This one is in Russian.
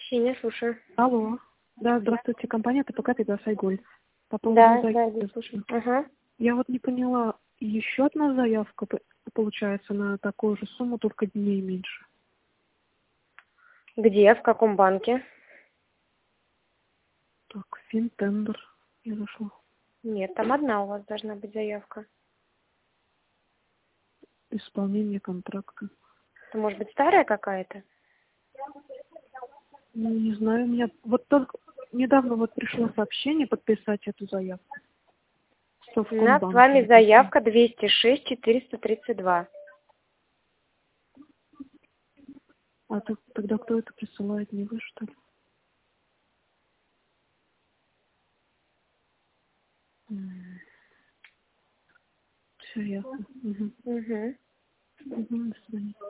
Синя, слушаю. Алло. Да, здравствуйте, компания ТПК «Пегас Айгуль». По Да, поводу да, заявки. я слушаю. Ага. Я вот не поняла, еще одна заявка получается на такую же сумму, только дней меньше. Где, в каком банке? Так, Финтендер. Я зашла. Нет, там одна у вас должна быть заявка. Исполнение контракта. Это может быть старая какая-то? Ну, не знаю, у меня вот только недавно вот пришло сообщение подписать эту заявку. В У нас с Совкомбанке вами написано. заявка 206-432. А тогда кто это присылает? Не вы, что ли? Все ясно. Угу. Угу. Угу, до свидания.